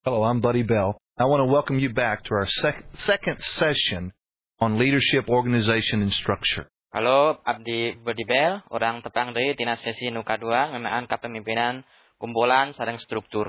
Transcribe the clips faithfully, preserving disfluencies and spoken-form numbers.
Hello, I'm Buddy Bell. I want to welcome you back to our sec- second session on leadership, organization, and structure. Halo, abdi Buddy Bell, orang tepang deui tina sesi nu kadua ngeunaan kapemimpinan kumpulan sareng struktur.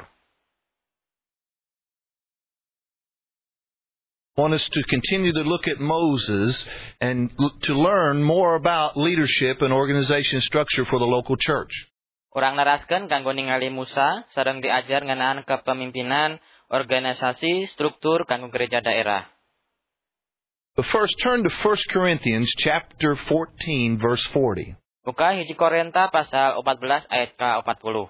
I want us to continue to look at Moses and l- to learn more about leadership and organization structure for the local church. Urang naraskeun kanggo ningali Musa sareng diajar ngeunaan kepemimpinan organisasi struktur kanggo gereja daerah. But first, turn to First Corinthians chapter fourteen, verse forty. Buka hiji Korinta pasal empat belas ayat ka empat puluh.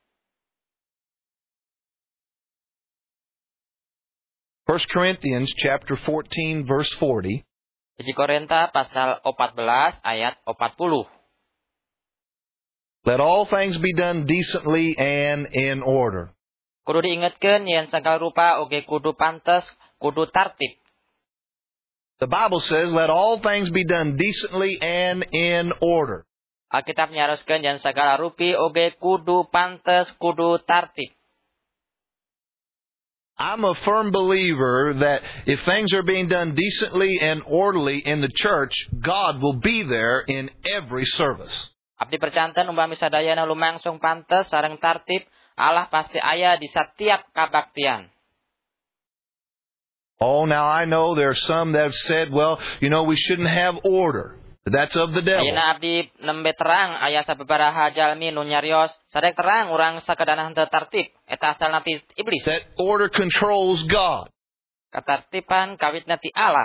First Corinthians chapter fourteen, verse forty. Hiji Korinta pasal empat belas ayat empat puluh. Let all things be done decently and in order. Kudu diingetkeun yen sagala rupa oge kudu pantes, kudu tartib. The Bible says, let all things be done decently and in order. Alkitab nyaroskeun yen sagala rupi oge kudu pantes, kudu tartib. I'm a firm believer that if things are being done decently and orderly in the church, God will be there in every service. Abdi percanten umpami sadayana lumangsung pantes sareng tartib, Allah pasti aya di setiap kabaktian. Oh, now I know there are some that have said, well, you know, we shouldn't have order. That's of the devil. Ayeuna abdi nembe terang aya sababaraha jalmi nu nyarios, sadek terang urang sakedanah teu tartib, eta asalna ti iblis. That order controls God. Katartiban kawitna ti Allah.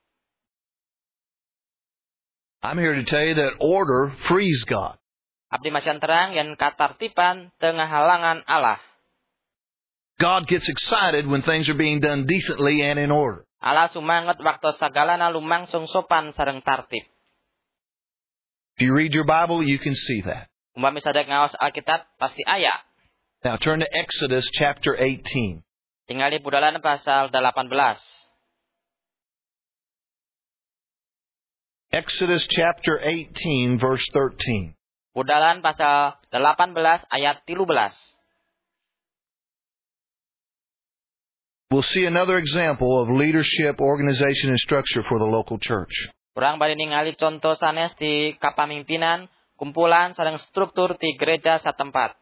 I'm here to tell you that order frees God. Abdi masian terang yen katartiban teu ngahalangan Allah. God gets excited when things are being done decently and in order. Allah sumanget waktu sagalana lumangsung sopan sareng tartib. If you read your Bible, you can see that. Umpami sadek ngaos Alkitab pasti aya. Now turn to Exodus chapter eighteen. Tingali budalan pasal delapan belas. Exodus chapter eighteen, verse thirteen. Budalan pasal delapan belas ayat tilu belas. We'll see another example of leadership, organization, and structure for the local church. Urang bari ningali contoh sanes di kapamimpinan, kumpulan sareng struktur ti gereja satempat.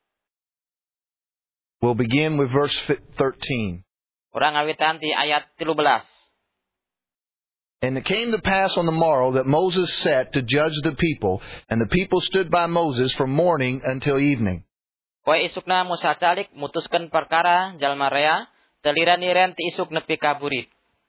We'll begin with verse thirteen. Urang ngawitan ti ayat tilu belas. And it came to pass on the morrow that Moses sat to judge the people, and the people stood by Moses from morning until evening. Poe isukna Musa calik mutuskeun perkara jalma rea, teu liran-liran ti isuk nepi ka burit.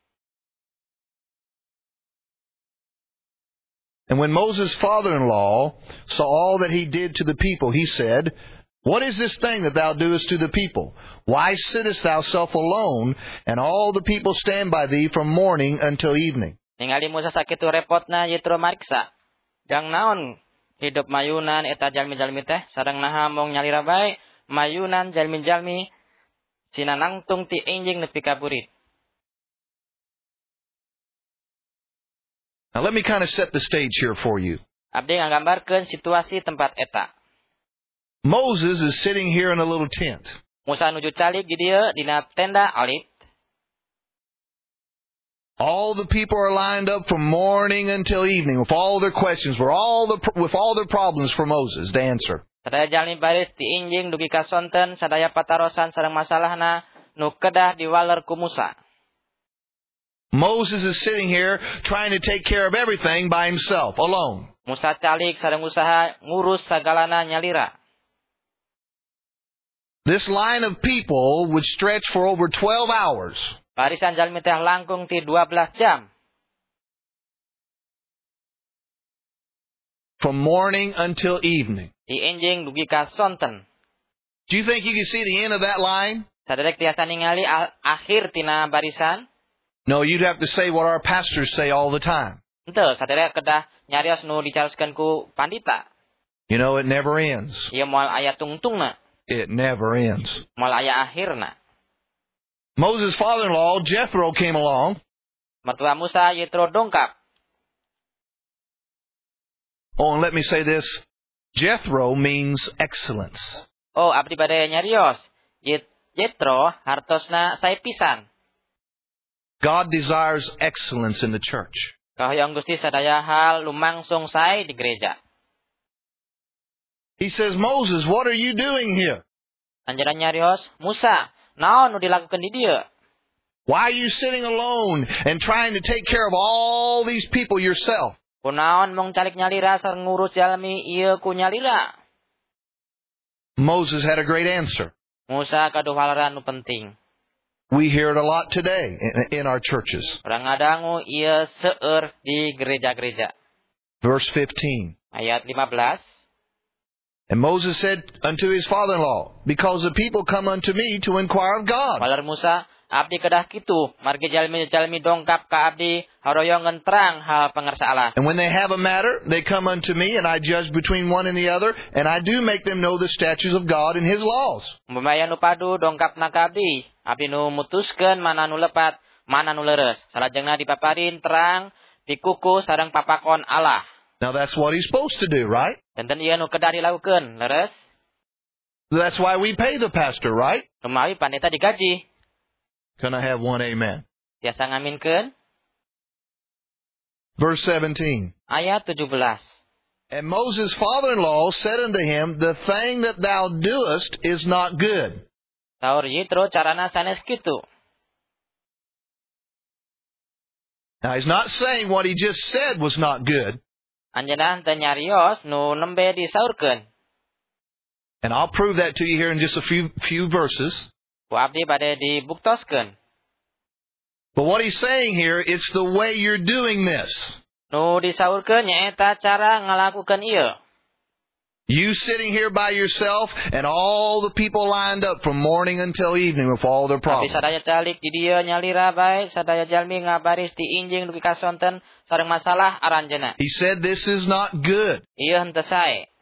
And when Moses' father-in-law saw all that he did to the people, he said, What is this thing that thou doest to the people? Why sittest thou self alone, and all the people stand by thee from morning until evening? Ningali Musa sakitu repotna Yitro mariksa. Jang naon hidup mayunan eta jalmi-jalmi teh sareng naha mong nyalira bae mayunan jalmi-jalmi sinanangtung ti enjing nepi ka burit. Now let me kind of set the stage here for you. Abdi nggambarkeun situasi tempat eta. Moses is sitting here in a little tent. Musa nuju calik di dieu dina tenda alit. All the people are lined up from morning until evening with all their questions, with all the with all their problems for Moses to answer. Sadaya jalmi baris ti enjing dugi ka sonten sadaya patarosan sareng masalahna nu kedah diwaler ku Musa. Moses is sitting here trying to take care of everything by himself, alone. Musa calik sareng usaha ngurus sagalana nyalira. This line of people would stretch for over twelve hours. Barisan jalmi teh langkung ti dua belas jam. From morning until evening. Ti enjing dugi ka sonten. Do you think you can see the end of that line? Saderek tiasa ningali akhir tina barisan? No, you'd have to say what our pastors say all the time. Henteu, saderek kedah nyarios nu dicaroskeun ku pandita. You know, it never ends. Ieu moal aya tungtungna. It never ends. Moal aya akhirna. Moses' father-in-law, Jethro, came along. Mertua Musa Yitro dongkap. Oh, and let me say this. Jethro means excellence. Oh, abdi bade nyarios. Yetro hartosna sae pisan. God desires excellence in the church. Kahoyong Gusti sadaya hal lumangsung sae di gereja. He says, Moses, what are you doing here? Anjeunna nyarios, Musa, naon nu dilakukeun di dieu? Why are you sitting alone and trying to take care of all these people yourself? Kunaon mung calik nyalira sareng ngurus jalmi ieu ku nyalira? Moses had a great answer. Musa kaduh halaran nu penting. We hear it a lot today in, in our churches. Urang ngadangu ieu seueur di gereja-gereja. Verse fifteen. Ayat lima belas. And Moses said unto his father-in-law, because the people come unto me to inquire of God. Balar Musa, abdi kedah kitu, margi jalmi-jalmi dongkap ka abdi, haroyongan terang hal pangarsa Allah. And when they have a matter, they come unto me, and I judge between one and the other, and I do make them know the statutes of God and His laws. Umpamaya nu padu dongkap na ka abdi, abdi nu mutuskeun mana nu lepat, mana nu leres. Salajengna dipaparin terang, pikuku sareng papakon Allah. Now that's what He's supposed to do, right? Denten ieu nu kedah dilakukeun, leres. That's why we pay the pastor, right? Rumawi pandeta digaji. Can I have one amen? Tiasa ngaminkeun. Verse seventeen. Ayat tujuh belas. And Moses' father-in-law said unto him, the thing that thou doest is not good. Saur Yitro carana sanes kitu. Now he's not saying what he just said was not good. Anjeunna henteu nyarios nu nembe disaurkeun. And I'll prove that to you here in just a few few verses. Ku abdi bade dibuktoskeun. But what he's saying here, it's the way you're doing this. Nu disaurkeun nyaeta cara ngalakukeun ieu. You sitting here by yourself and all the people lined up from morning until evening with all their Abdi problems. sadaya calik di dieu nyalira bae, sadaya jalmi ngabaris di injing dugi kasonten sareng masalah aranjeunna. He said this is not good. Ieu henteu sae.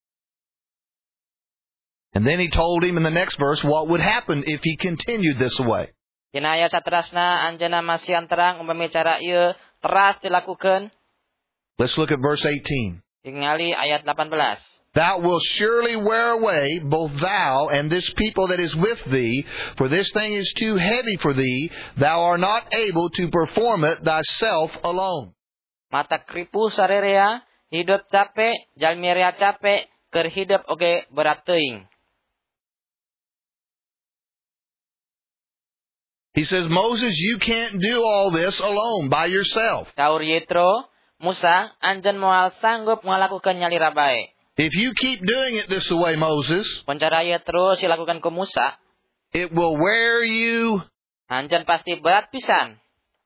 And then he told him in the next verse what would happen if he continued this way. Dina aya saterasna anjeunna masihan terang umpami cara ieu teras dilakukeun. Let's look at verse eighteen. Tingali ayat delapan belas. Thou wilt surely wear away both thou and this people that is with thee, for this thing is too heavy for thee. Thou art not able to perform it thyself alone. Mata kripu sarerea, hidup capek, jalmi rea capek, keur hidup oge berat teuing. He says, Moses, you can't do all this alone by yourself. Saur Yitro, Musa, anjeun moal sanggup ngalakukeun nyalira bae. If you keep doing it this way, Moses, Pencara ieu terus dilakukan ku Musa, it will wear you. anjeun pasti berat pisan.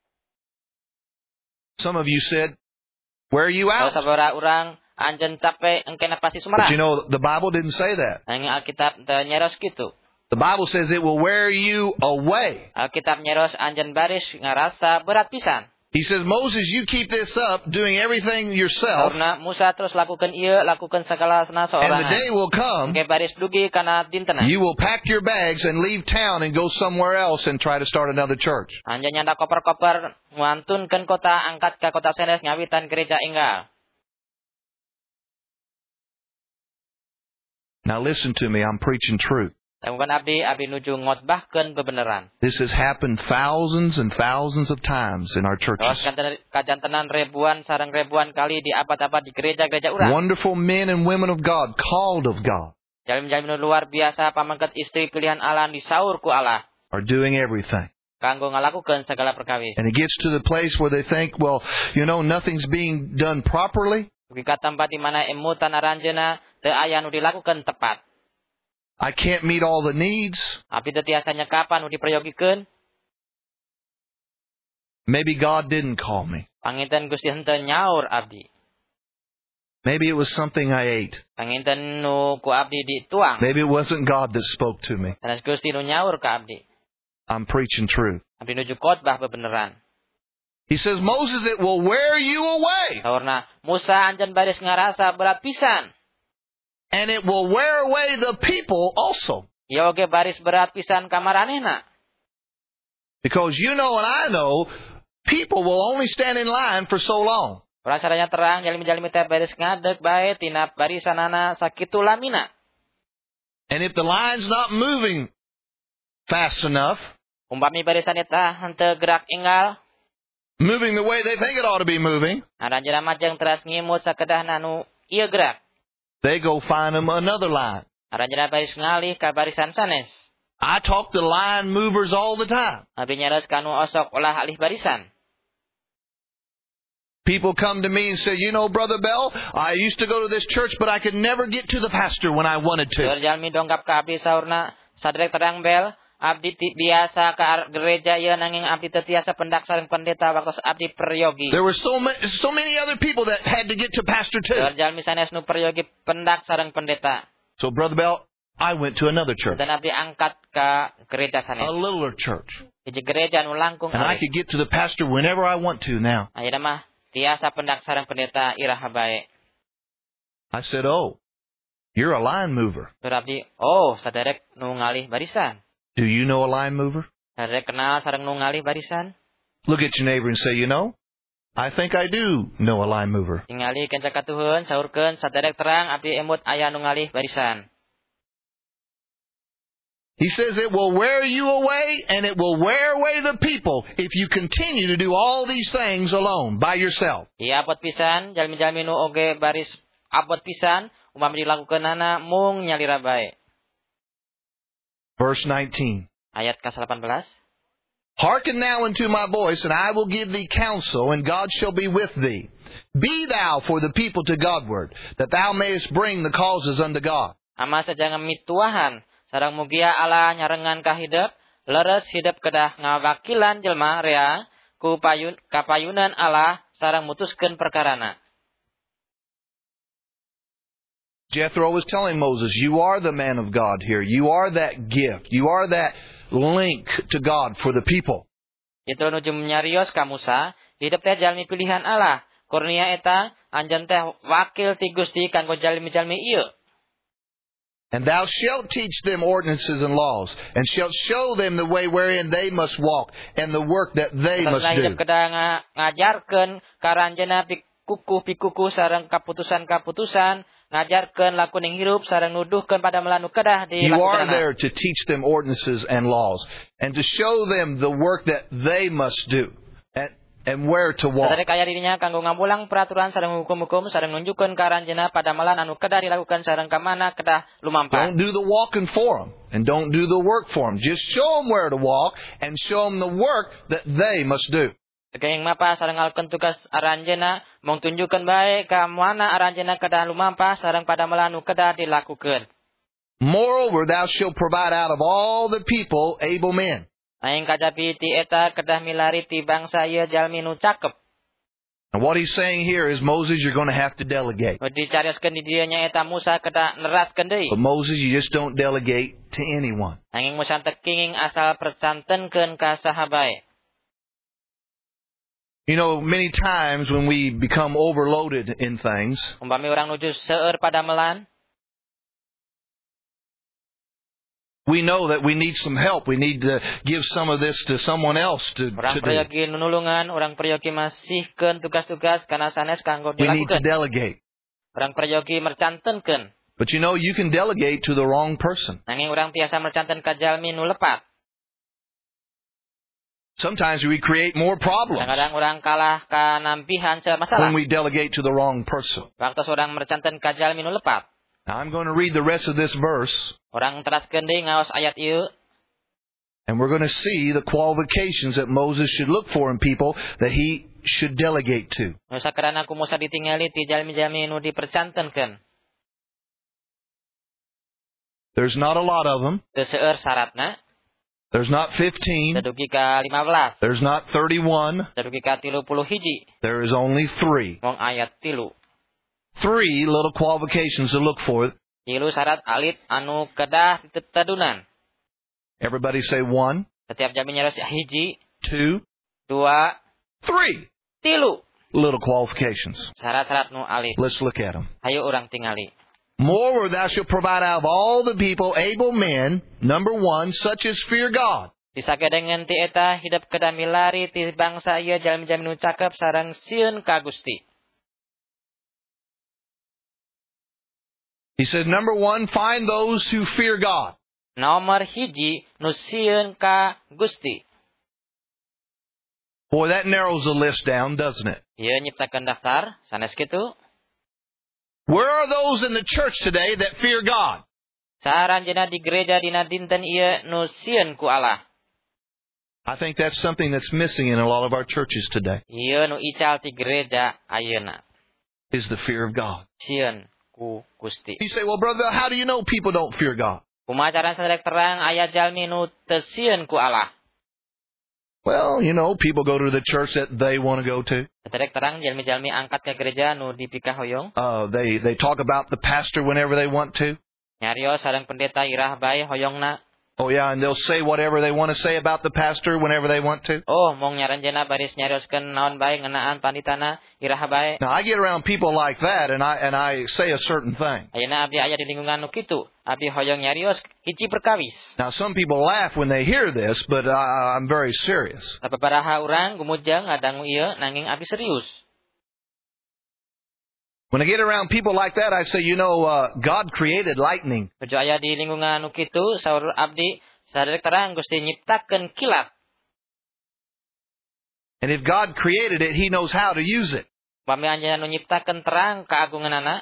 Some of you said, wear you Kalau out. sabaraha urang anjeun capek engkena pasti But sumarah. you know, the Bible didn't say that. Nanging Alkitab teu nyeros kitu. The Bible says it will wear you away. Alkitab nyeros anjeun baris ngarasa berat pisan. He says, Moses, you keep this up, doing everything yourself, Karena Musa terus lakukan ieu, lakukan segala sena and the seorangan. day will come, Engke baris dugi kana dintenan. you will pack your bags and leave town and go somewhere else and try to start another church. Anjeun nyanda koper-koper nguantunkeun kota angkat ka kota Senes ngawitan gereja enggal. Now listen to me, I'm preaching truth. Tanggungan abdi abdi nuju ngotbahkeun kebenaran. This has happened thousands and thousands of times in our churches. Terus kajantenan ribuan sareng ribuan kali di abad-abad di gereja-gereja urang. Wonderful men and women of God, called of God, Jalmi-jalmi luar biasa pamangkat istri pilihan Allah disaur ku Allah. are doing everything. Kanggo ngalakukeun segala perkawis. And it gets to the place where they think, well, you know, nothing's being done properly. Dugi ka tempat di mana emutan aranjeuna teu aya nu dilakukeun tepat. I can't meet all the needs. Abdi teu tiasa nyekapan nu diprayogikeun. Maybe God didn't call me. Panginten Gusti henteu nyaur abdi. Maybe it was something I ate. Panginten nu ku abdi dituang. Maybe it wasn't God that spoke to me. Sanes Gusti nu nyaur ka abdi. I'm preaching truth. Abdi nuju khotbah bebeneran. He says, Moses, it will wear you away. Saurna Musa anjeun baris ngarasa berat pisan. And it will wear away the people also. Ieu oge baris berat pisan ka maranehna. Because you know and I know, people will only stand in line for so long. Urang sadaya terang jalmi-jalmi teh baris ngadeg bae tina barisanana sakitu lamina. And if the line's not moving fast enough, Umpami barisan eta henteu gerak enggal, moving the way they think it ought to be moving, aranjeunna majeng teras ngimut sakedahna nu ieu gerak. they go find them another line. Aranjeunna baris ngalih ka barisan sanes. I talk to line movers all the time. Abi nyareus kanu osok ulah alih barisan. People come to me and say, you know, Brother Bell, I used to go to this church, but I could never get to the pastor when I wanted to. Keur jalmi dongkap ka abdi saurna, sadrek terang bel, abdi ti biasa ka gereja ieu nanging abdi teu tiasa pendak sareng pendeta waktu abdi peryogi. There were so many, so many other people that had to get to pastor too. Keur jalmi sanes nu peryogi pendak sareng pendeta. So, Brother Bell, I went to another church, Dan abdi angkat ka gereja a sanes. littler church. Hiji gereja nu langkung And I alih. could get to the pastor whenever I want to now. Ayeuna mah tiasa pendak sareng pendeta iraha bae. I said, oh, you're a line mover. Keur abdi, oh, saderek nu ngalih barisan. Do you know a line mover? Saderek kenal sareng nu ngalih barisan? Look at your neighbor and say, you know, I think I do know a line mover. Tingali kenca katuhun, saurkeun saderek terang abdi emut aya nu ngalih barisan. He says it will wear you away and it will wear away the people if you continue to do all these things alone, by yourself. Iya apot pisan, jalmi-jalmi nu oge baris apot pisan, umpami dilakukeunana mung nyalira bae. Verse nineteen. Ayat ka delapan belas. Hearken now unto my voice, and I will give thee counsel, and God shall be with thee. Be thou for the people to Godward, that thou mayest bring the causes unto God. Ama sajangan mituahan, sareng mugia Allah nyarengan ka hidup, leres hidup kedah ngawakilan jelma rea, ku payun, kapayunan Allah, sareng mutuskeun perkarana. Jethro was telling Moses, you are the man of God here. You are that gift. You are that link to God for the people. Jethro nuju nyarios ka Musa, hidup teh jalmi pilihan Allah. Kurnia eta anjeun teh wakil ti Gusti kanggo jalmi-jalmi ieu. And thou shalt teach them ordinances and laws, and shalt show them the way wherein they must walk, and the work that they must do. Hidup kedah ngajarkeun karanjeunna pikukuh-pikukuh sareng kaputusan-kaputusan, ngajarkeun lakuning hirup sareng nuduhkeun pada melanu kedah di You are lakukeunana. there to teach them ordinances and laws, and to show them the work that they must do, and, and where to walk. Sadari kaya dirinya kanggo ngamulang peraturan sareng hukum-hukum sareng nunjukkeun karanjeunna pada melan anu kedah dilakukan sareng ka mana kedah lumampah. Don't do the walking for them, and don't do the work for them. Just show them where to walk, and show them the work that they must do. Keing mapa sareng ngalkeun tugas aranjeunna mong tunjukkeun bae ka mana aranjeunna kedah lumampah sareng pada melan anu kedah dilakukeun. Moreover, thou shalt provide out of all the people able men. Aing kajapi ti eta kedah milari ti bangsa ieu jalmi nu cakep. And what he's saying here is, Moses, you're going to have to delegate. Dicarioskeun di dieu nya eta Musa kedah neraskeun deui. But Moses, you just don't delegate to anyone. Anging Musa teu kenging asal percantenkeun ka saha bae. You know, many times when we become overloaded in things, Umpami urang nuju seueur pada melan, we know that we need some help. We need to give some of this to someone else to, urang to do. peryogi nunulungan, urang peryogi masihkeun tugas-tugas kana sanes kanggo We need to dilakukeun. delegate. Urang peryogi mercantenkeun. But you know, you can delegate to the wrong person. Nanging urang tiasa mercanten ka jalmi nu lepat. Sometimes we create more problems Kadang-kadang urang kalah ka nampihan se masalah. when we delegate to the wrong person. Waktu urang mercanten ka jalmi nu lepat. Now, I'm going to read the rest of this verse, Urang teraskeun deui ngaos ayat ieu. and we're going to see the qualifications that Moses should look for in people that he should delegate to. Nu sakeudana ku Musa ditingali ti jalmi-jalmi nu dipercantenkeun. There's not a lot of them. Teu seueur syaratna. There's not fifteen. Tedugi ka lima belas. There's not thirty-one. Tedugi ka tilu puluh hiji. There is only three. Mong ayat tilu. Three little qualifications to look for. Tilu syarat alit anu kedah tetedunan. Everybody say one, Setiap jalmi nyaros hiji, two, dua, three tilu. little qualifications. Syarat-syarat nu alit. Let's look at them. Hayu urang tingali. Moreover, thou shalt provide out of all the people able men, number one, such as fear God. Disagedengan ti eta hidup kedah milari ti bangsa ieu jalmi-jalmi nu cakep sareng sieun ka Gusti. He said, number one, find those who fear God. Nomor hiji nu sieun ka Gusti. Boy, that narrows the list down, doesn't it? Ieu nyiptakeun daftar sanes kitu. Where are those in the church today that fear God? Saranjeunna di gereja dina dinten ieu nu sieun ku Allah. I think that's something that's missing in a lot of our churches today, Ieu nu ical ti gereja ayeuna. is the fear of God. Sieun ku Gusti. You say, well, brother, how do you know people don't fear God? Kumaha cara saderek terang aya jalmi nu teu sieun ku Allah? Well, you know, people go to the church that they want to go to. Saderek terang jalmi-jalmi angkat ka gereja nu dipikah hoyong. Uh, they, they talk about the pastor whenever they want to. Nyarios sareng pendeta irah bae hoyongna. Oh, yeah, and they'll say whatever they want to say about the pastor whenever they want to. Oh, mong nyaranjeunna baris nyarioskeun naon bae ngeunaan panditana irah bae. Now, I get around people like that, and I and I say a certain thing. Ayeuna abdi aya di lingkungan nu kitu. Abdi hoyong nyarios hiji perkawis. Now, some people laugh when they hear this, but I, I'm very serious. Sababaraha urang gumujang ngadangu ieu nanging abdi serius. When I get around people like that, I say, you know, uh, God created lightning. Bejo aya di lingkungan nu kitu saur abdi saderek terang Gusti nyiptakeun kilat. And if God created it, He knows how to use it. Pami anjeunna nu nyiptakeun terang kaagunganana.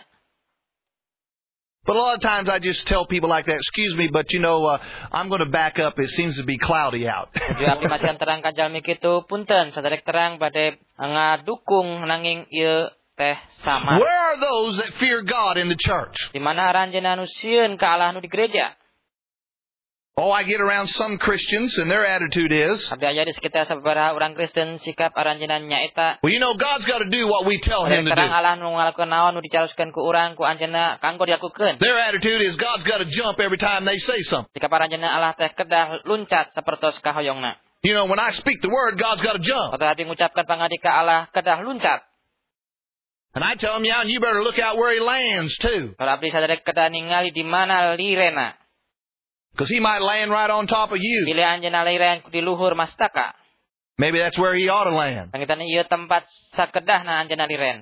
But a lot of times I just tell people like that, excuse me, but you know, uh, I'm going to back up. It seems to be cloudy out. Bejo abdi masihan terang ka jalmi kitu punten saderek terang bade ngadukung nanging ieu teh samar. Where are those that fear God in the church? Di mana aranjeunna nu sieun ka Allah nu di gereja? Oh, I get around some Christians, and their attitude is, Abdi aya di sekitar sabaraha urang Kristen sikap aranjeunna nyaeta well, you know, God's got to do what we tell Him to terang do. Allah nu ngalakukeun naon nu dicaroskeun ku urang ku anjeunna kanggo dilakukeun. Their attitude is God's got to jump every time they say something. Sikap aranjeunna Allah teh kedah luncat sapertos ka hoyongna. You know, when I speak the word, God's got to jump. Waktu abdi ngucapkeun pangadika Allah kedah luncat. And I tell him, yeah, and you better look out where he lands, too. Kalau abdi saderek kedah ningali di mana lirena. Because he might land right on top of you. Bila anjeunna liren di luhur mastaka. Maybe that's where he ought to land. Pangitana ieu tempat sakedahna anjeunna liren.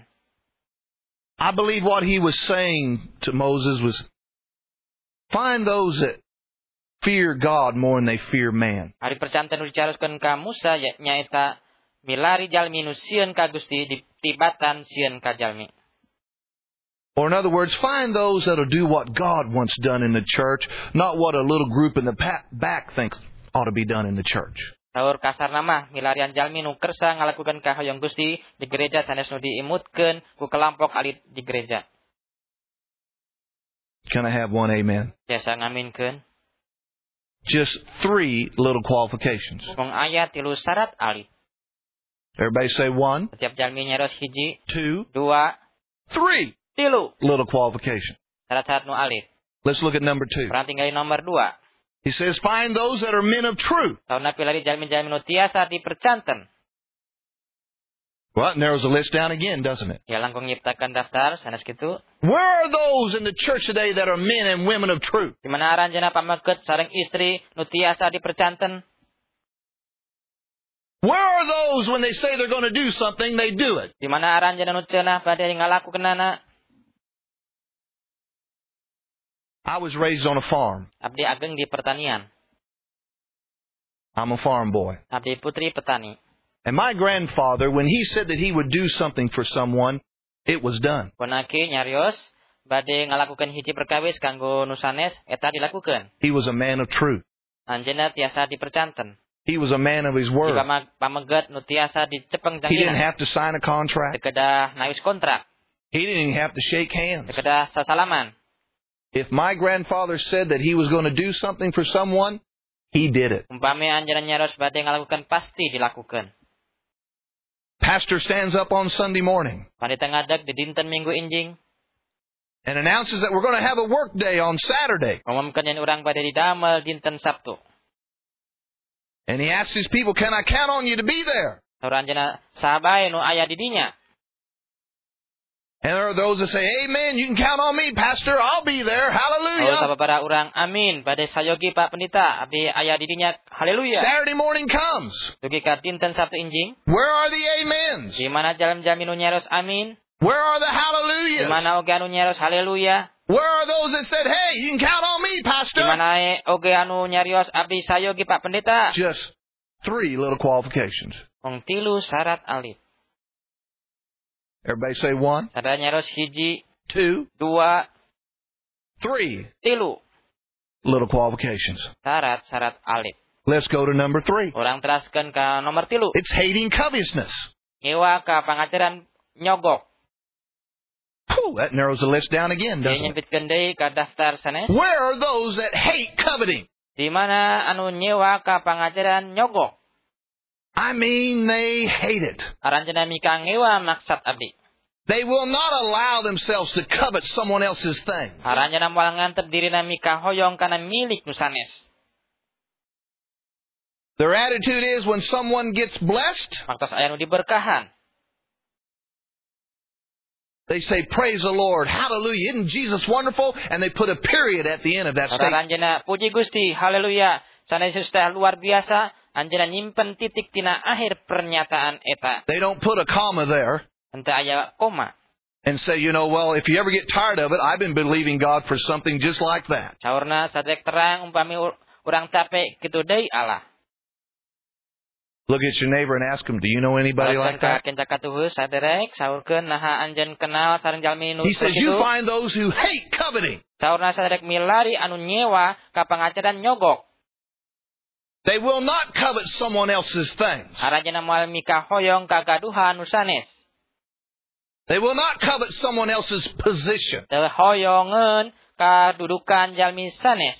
I believe what he was saying to Moses was, find those that fear God more than they fear man. Ari percanten nu dicaroskeun ka Musa nyaeta milari jalmi nu sieun ka Gusti ditibatan sieun ka jalmi. Or in other words, find those that'll do what God wants done in the church, not what a little group in the back thinks ought to be done in the church. Saur kasarna mah milarian jalmi nu kersa ngalakukeun ka hoyong Gusti di gereja sanes nu diimutkeun ku kelompok alit di gereja. Can I have one amen? Biasa ngaminkeun. Just three little qualifications. Mong aya tilu syarat alit. Everybody say one, Setiap jalmi nyeros hiji, two, dua, three tilu. little qualifications. Syarat-syarat nu alit. Let's look at number two. Perang tinggali nomor dua. He says, find those that are men of truth. Tauna pilari jalmi-jalmi nu tiasa dipercanten. Well, it narrows the list down again, doesn't it? Ya langkung nyiptakeun daftar sanes kitu. Where are those in the church today that are men and women of truth? Di mana aranjeunna pamekeut sareng istri nu tiasa dipercanten? Where are those when they say they're going to do something, they do it? Di mana aranjeunna nu ceunah bade ngalakukeunana? I was raised on a farm. Abdi ageng di pertanian. I'm a farm boy. Abdi putri petani. And my grandfather, when he said that he would do something for someone, it was done. Punaki nyarios bade ngalakukeun hiji perkawis kanggo nu sanes eta dilakukeun. He was a man of truth. Anjeunna tiasa dipercanten. He was a man of his word. Di pameget nu tiasa dicepeng He didn't janggina. have to sign a contract. Tekedah nawis kontrak. He didn't even have to shake hands. Tekedah sasalaman. If my grandfather said that he was going to do something for someone, he did it. Umpame anjeunna nyaros bade ngalakukeun pasti dilakukeun. Pastor stands up on Sunday morning Pandita ngadeg di dinten Minggu injing. and announces that we're going to have a work day on Saturday. Ngumumkeun yen urang bade didamel dinten Sabtu. And he asks his people, can I count on you to be there? Saur anjeunna sahabae nu aya di dinya. And there are those that say, amen, you can count on me, Pastor, I'll be there, Oh, hallelujah. sababaraha urang amin bade sayogi Pak Pendeta abdi aya di dinya haleluya. Saturday morning comes. Dugi ka dinten Sabtu injing. Where are the amens? Di mana jalam-jalmi nu nyaros amin? Where are the Di hallelujahs? mana oge anu nyarios haleluya? Where are those that said, hey, you can count on me, Di Pastor? mana oge anu nyarios abdi sayogi Pak Pendeta? Just three little qualifications. Wong tilu syarat alif. Everybody say one, Sada nyarios hiji, two, dua, three tilu. little qualifications. Syarat-syarat alif. Let's go to number three. Orang teraskeun ka nomor tilu. It's hating covetousness. Nyewa ka pangajaran nyogok. Whew, that narrows the list down again, Dia doesn't it? nyempitkeun deui ka daftar sanes. Where are those that hate coveting? Di mana anu nyewa ka pangajaran nyogok. I mean, they hate it. Aranjeuna mika ngewa maksud abdi. They will not allow themselves to covet someone else's thing. Aranjeuna moal ngantep dirina mika hoyong kana milik nu sanes. Their attitude is when someone gets blessed, Maktos aya nu diberkahan. they say, praise the Lord, hallelujah, isn't Jesus wonderful? And they put a period at the end of that statement. Aranjeuna puji Gusti, haleluya. Sanes Yesus teh luar biasa. Anjeunna nyimpen titik tina akhir pernyataan eta. They don't put a comma there Henteu aya koma. and say, you know, well, if you ever get tired of it, I've been believing God for something just like that. Saurna sadek terang umpami urang capek kitu deui Allah. Look at your neighbor and ask him, do you know anybody like that? Kenca katuhus saderek saurkeun naha anjeun kenal sareng jalmi nu He says, you kitu. find those who hate coveting. Saurna saderek milari anu nyewa ka pangajaran nyogok. They will not covet someone else's things. Aranjeuna moal mika hoyong kagaduhan nu sanes. They will not covet someone else's position. Teu hoyongeun kadudukan jalmi sanes.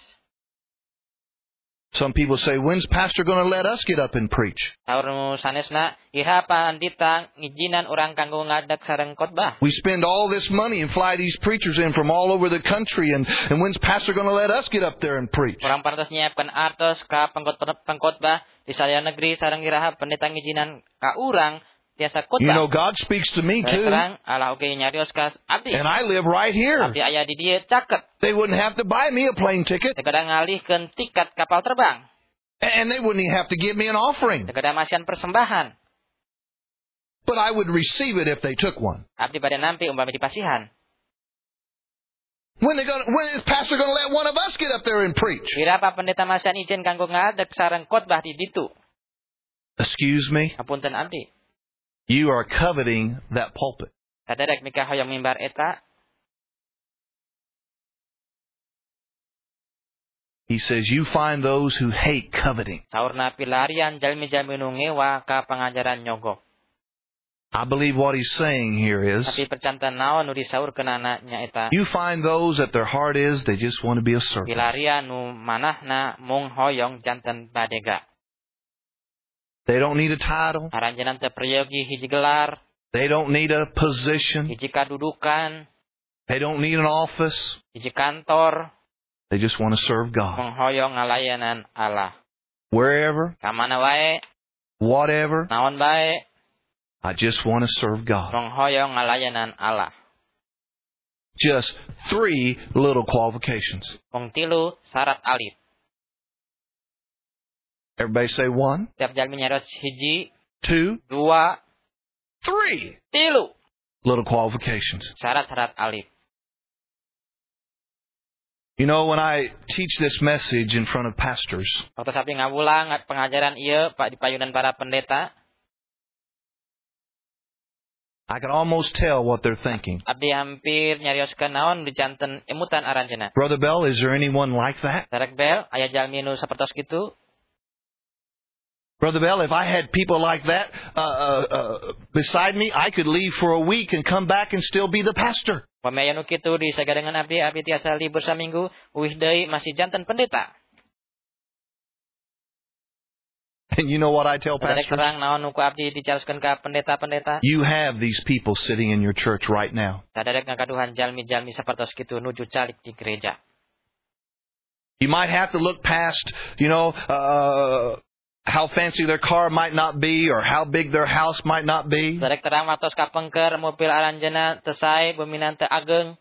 Some people say, when's Pastor going to let us get up and preach? Saur nu sanesna iha pandita ngijinan urang kanggo ngadeg sareng khotbah. We spend all this money and fly these preachers in from all over the country, and, and when's Pastor going to let us get up there and preach? Urang parantos nyiapkeun artos ka pengkhotbah di salaya negeri sareng iraha pendeta ngijinan ka urang tiasa khotbah. You know, God speaks to me too. Terang Allah oge nyarios ka abdi. And I live right here. Abdi aya di dieu caket. They wouldn't have to buy me a plane ticket, Teu kada ngalihkeun tiket kapal terbang. and they wouldn't even have to give me an offering. Teu kada masihan persembahan. But I would receive it if they took one. Abdi bade nampi umpami dipasihan. When they gonna, when is Pastor going to let one of us get up there and preach? Wirapa pendeta masihan ijen kanggo ngadeg sareng khotbah di ditu. Excuse me? Hapunten abdi. You are coveting that pulpit. Saderek mika hoyong mimbar eta. He says, you find those who hate coveting. Saurna pilarian jalmi-jalmi nu ngewa ka pangajaran nyogok. I believe what he's saying here is, Tapi percantan naon nu disaurkeun anaknya eta. you find those that their heart is, they just want to be a servant. Pilarian nu manahna mung hoyong janten badega. They don't need a title. Aranjeunna teu priyogi hiji gelar, They don't need a position. hiji kadudukan, They don't need an office. hiji kantor, They just want to serve God. mung hoyong ngalayanan Allah. Wherever, Ka mana wae, whatever, naon bae, I just want to serve God. mung hoyong ngalayanan Allah. Just three little qualifications. Mung tilu syarat alif. Everybody say one, Tiap jalmi nyaros hiji, two, dua, three tilu little qualifications. syarat-syarat alif. You know, when I teach this message in front of pastors, Waktu sapi ngawulang pengajaran ieu Pak di payunan para pendeta, I can almost tell what they're thinking. abdi hampir nyarioskeun naon dijanten emutan aranjeunna. Brother Bell, is there anyone like that? Sarek bel aya jalmi nu sapertos kitu. Brother Bell, if I had people like that uh, uh, uh, beside me, I could leave for a week and come back and still be the pastor. Pamaya nu kitu di sagadengan abdi, abdi tiasa libur saminggu, uih deui masih janten pendeta. And you know what I tell Sarek pastors? terang naon nu ku abdi dicaroskeun ka pendeta-pendeta. You have these people sitting in your church right now. Saderek ngakaduhan jalmi-jalmi sapertos kitu nuju calik di gereja. You might have to look past, you know, uh, how fancy their car might not be or how big their house might not be. Sarek terang waktos kapengker mobil aranjeunna teu sae beuminan teu ageng.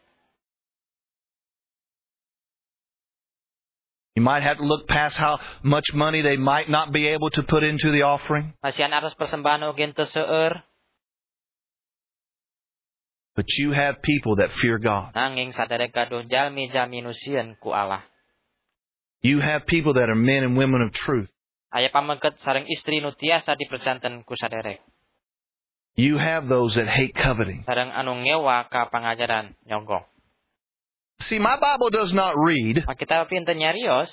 You might have to look past how much money they might not be able to put into the offering. Masihan aros persembahan oge teu seueur. But you have people that fear God. Nanging saderek gaduh jalmi-jalmi nu sieun ku Allah. You have people that are men and women of truth. Aya pamengket sareng istri nu tiasa dipercanten ku saderek. You have those that hate coveting. Sareng anu ngewa ka pangajaran nyogok. See, my Bible does not read, Kita pinten nyarios,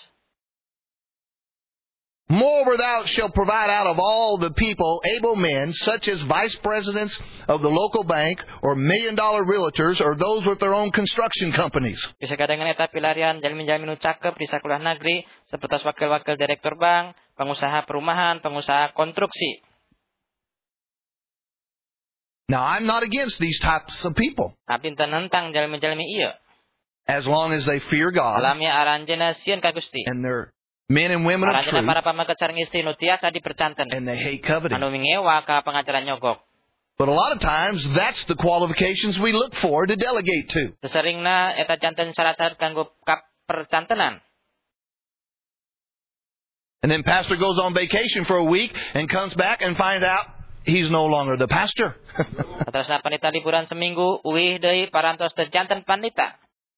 moreover thou shalt provide out of all the people able men, such as vice presidents of the local bank, or million-dollar realtors, or those with their own construction companies. Bisa kadangan eta pilarian jalmi-jalmi nu cakep di sakulah negeri, seperti wakil-wakil direktur bank, pengusaha perumahan, pengusaha konstruksi. Now, I'm not against these types of people, Abdi tentang jalmi-jalmi ieu. as long as they fear God, Alamnya aranjeuna sieun ka Gusti. and they're men and women of Aranjeuna truth, para pamangket sareng istri nu tiasa dipercanten. and they hate coveting. Anu ngewa ka pangajaran nyogok. But a lot of times, that's the qualifications we look for to delegate to. Seseringna eta janten syarat-syarat kanggo kapercantenan. And then pastor goes on vacation for a week and comes back and finds out he's no longer the pastor. Saterusna panita liburan seminggu, uwih deui parantos teu janten panita.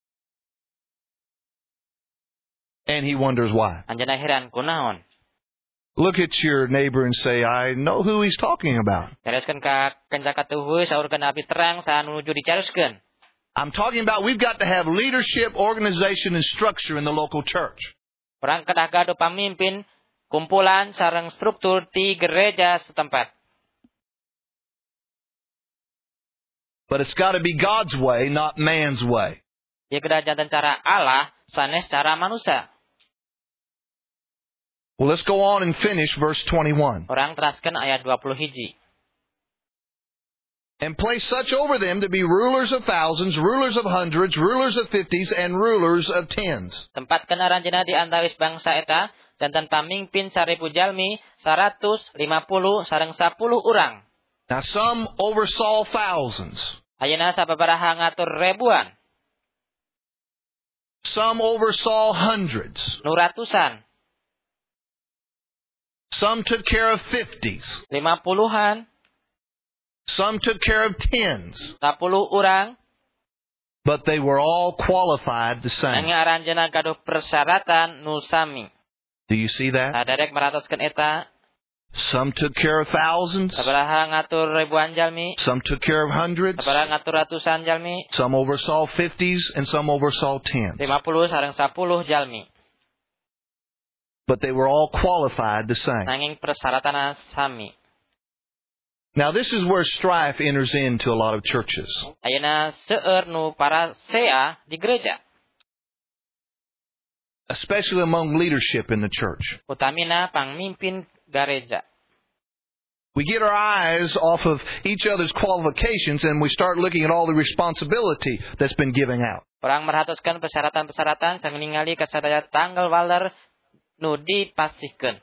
And he wonders why. Anjeunna heran kunaon. Look at your neighbor and say, I know who he's talking about. Caroskeun ka kenca katuheuh saurkeun abdi terang sanuju dicaroskeun. I'm talking about we've got to have leadership, organization, and structure in the local church. Perang kedah gaduh pamimpin, kumpulan sareng struktur di gereja setempat. But it's got to be God's way, not man's way. Ieu kedah janten cara Allah, sanes cara manusia. Well, let's go on and finish verse twenty-one. Orang teraskeun ayat dua puluh hiji. And place such over them to be rulers of thousands, rulers of hundreds, rulers of fifties, and rulers of tens. Tempatkeun aranjeunna di antawis bangsa eta, janten pamimpin seribu jalmi, seratus lima puluh sareng sepuluh urang. Now, some oversaw thousands. Ayeuna sababaraha ngatur ribuan, Some oversaw hundreds. nu ratusan, Some took care of fifties. lima puluhan, Some took care of tens. sepuluh urang, But they were all qualified the same. nanging aranjeunna gaduh persyaratan nu sami. Do you see that? Saderek maratoskeun eta, Some took care of thousands. sabaraha ngatur ribuan jalmi, Some took care of hundreds. sabaraha ngatur ratusan jalmi, Some oversaw fifties, and some oversaw tens. lima puluh sareng sepuluh jalmi. But they were all qualified the same. Nanging persyaratanna sami. Now, this is where strife enters into a lot of churches. Ayeuna seueur nu parasea di gereja, Especially among leadership in the church. utamina pangmimpin gereja. We get our eyes off of each other's qualifications and we start looking at all the responsibility that's been given out. Orang merhatoskeun persyaratan-persyaratan sareng ningali kasadaya tanggal waler nu dipasihkeun.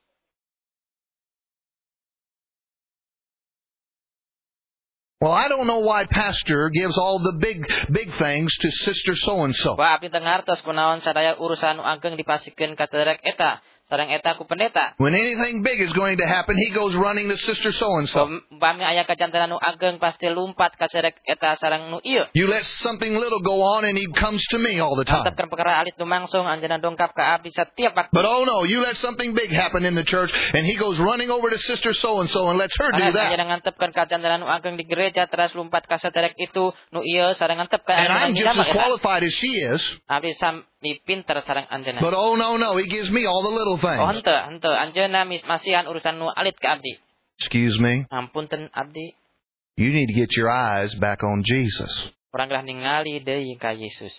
Well, I don't know why pastor gives all the big big things to sister so-and-so. Wah, abdi teu ngartos kunaon sadaya urusan nu ageng dipasihkeun ka saderek eta, sareng eta ku pendeta. When anything big is going to happen, he goes running to sister so-and-so. Umpami aya kajantenan nu ageng pasti lumpat ka saderek eta sareng nu ieu. You let something little go on and he comes to me all the time. Antepkeun perkara alit nu mangsung anjeunna dongkap ka abdi setiap waktu. But oh no, you let something big happen in the church and he goes running over to sister so-and-so and lets her do Anas that. anjeunna ngantepkeun kajantenan nu ageng di gereja terus lumpat ka saderek itu nu ieu sareng ngantep ka And anjeunna I'm just midamel as eta. qualified as she is. Abdi sami pinter sareng anjeunna. But oh no, no, he gives me all the little Oh things. henteu, henteu anjeunna masihan urusan nu alit ka abdi. Excuse me. Ampunten abdi, You need to get your eyes back on Jesus. urang geus ningali deui ka Yesus.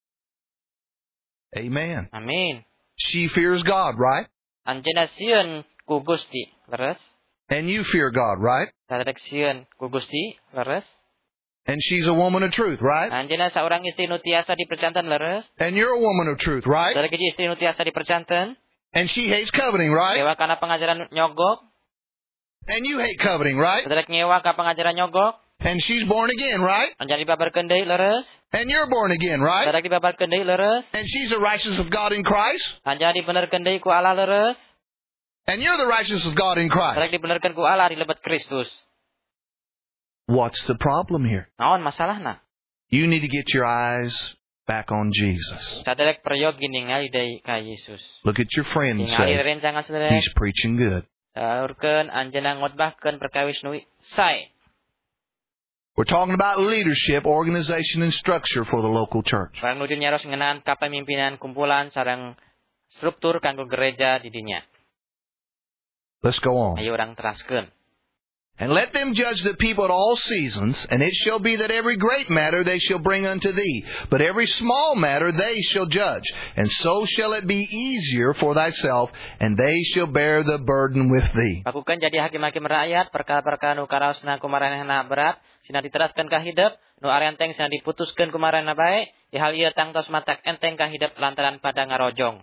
Amen. Amin. She fears God, right? Anjeunna sieun ku Gusti, leres. And you fear God, right? Saderek sieun ku Gusti, leres. And she's a woman of truth, right? Anjeunna saurang istri nu tiasa dipercanten, leres. And you're a woman of truth, right? Saderek hiji istri nu tiasa dipercanten, And she hates coveting, right? ngewa kana pangajaran nyogok. And you hate coveting, right? Saderek ngewa ka pangajaran nyogok. And she's born again, right? Anjeunna dibabarkeun deui, leres. And you're born again, right? Saderek dibabarkeun deui, leres. And she's the righteousness of God in Christ. Anjeunna dibenerkeun deui ku Allah, leres. And you're the righteousness of God in Christ. Saderek dibenerkeun ku Allah di lebet Kristus. What's the problem here? Naon masalahna? You need to get your eyes back on Jesus. Saderek peryogi ningali deui ka Yesus. Look at your friend and Ningali say, rencangan saderek. he's preaching good. Saurkeun anjeunna ngotbahkeun perkawis nu sae. We're talking about leadership, organization, and structure for the local church. Barang nuju nyaros ngeunaan kapemimpinan kumpulan sareng struktur kanggo gereja di dinya. Let's go on. Ayo urang teraskeun. And let them judge the people at all seasons, and it shall be that every great matter they shall bring unto thee, but every small matter they shall judge. And so shall it be easier for thyself, and they shall bear the burden with thee. Lakukan jadi hakim-hakim rakyat, perkara-perkara nu karaosna kumaranehna berat, sina diteraskeun ka hidup, nu ari enteng sina diputuskeun kumaranehna bae, di hal ieu tangtos matak enteng ka hidup lantaran pada ngarojong.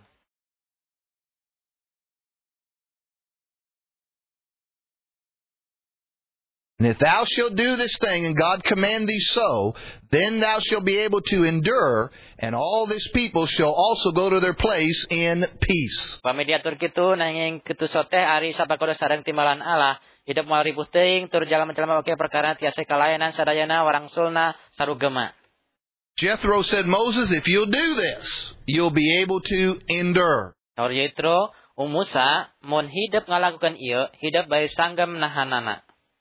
And if thou shalt do this thing, and God command thee so, then thou shalt be able to endure, and all this people shall also go to their place in peace. Pami diatur kitu nanging kitu soteh ari sabakodo sareng timbalan Allah, hidup moal ribuh teuing tur jalma-jalma oge perkara tiasa kalayanan sadayana warangsulna sarugema. Jethro said, Moses, if you'll do this, you'll be able to endure. Saur Yetro, um Musa, mun hidup ngalakukan ieu, hidup bae sanggem nahanana.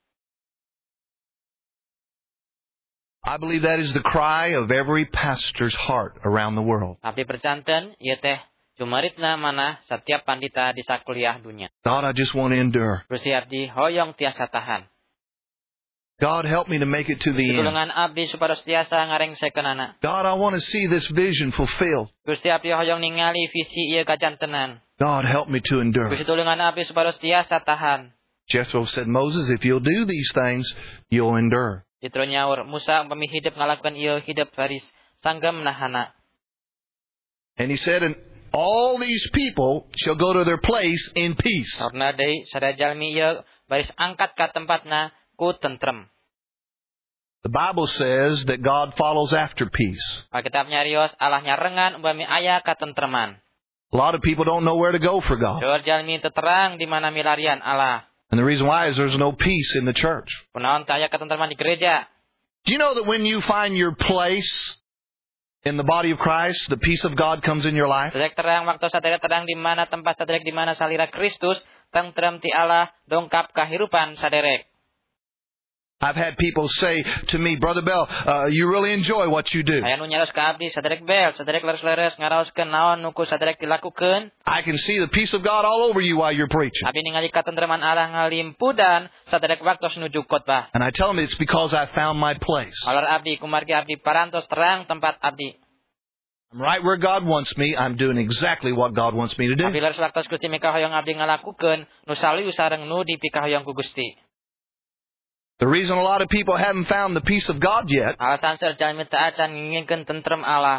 I believe that is the cry of every pastor's heart around the world. Abdi percanten, ieu teh cumaritna manah setiap pandita di sakuliah dunia. God, I just want to endure. Gusti abdi hoyong tiasa tahan. God, help me to make it to the end. Tulungan abdi supados tiasa ngarengsekeunana. God, I want to see this vision fulfilled. Gusti abdi hoyong ningali visi ieu kajantenan. God, help me to endure. Gusti tulungan abdi supados tiasa tahan. Jethro said, Moses, if you'll do these things, you'll endure. Jitro nyaur, Musa umpami hidup ngalakukan ieu hidup baris sanggem nahana. And he said, and all these people shall go to their place in peace. Karena deui sada jalmi ieu baris angkat ka tempatna ku tentrem. The Bible says that God follows after peace. Alkitab nyarios Allah nyarengan umpami aya katentreman. A lot of people don't know where to go for God. Deur jalmi teu terang di mana milarian Allah. And the reason why is there's no peace in the church. Kunaon teh aya katentreman di gereja. Do you know that when you find your place in the body of Christ, the peace of God comes in your life? Saderek terang waktu saderek terang di mana tempat saderek di mana salira Kristus, tentrem ti Allah dongkap kahirupan saderek. I've had people say to me, Brother Bell, uh, you really enjoy what you do. Aya nu nyaros ka abdi saderek bel, saderek leres-leres ngaraoskeun naon nu ku saderek dilakukeun. I can see the peace of God all over you while you're preaching. Abdi ningali katentreman Allah ngalimpudan saderek waktos nuju khotbah. And I tell them it's because I found my place. Alor abdi kumargi abdi parantos terang tempat abdi. I'm right where God wants me. I'm doing exactly what God wants me to do. Abdi leres waktos Gusti mikahoyong abdi ngalakukeun nu saliu sareng nu dipikahoyong ku Gusti. The reason a lot of people haven't found the peace of God yet Alasan sarjalmi teu acan nginginkeun tentrem Allah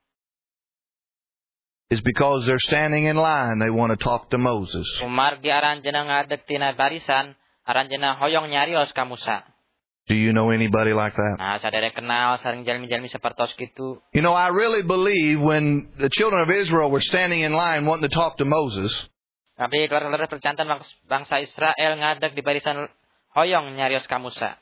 is because they're standing in line. They want to talk to Moses. kumargi aranjeunna ngadeg tina barisan, aranjeunna hoyong nyarios ka Musa. Do you know anybody like that? Nah, saderek kenal sareng jalmi-jalmi sapertos kitu. You know, I really believe when the children of Israel were standing in line wanting to talk to Moses, Abdi leres percantan bangsa Israel ngadeg di barisan hoyong nyarios ka Musa.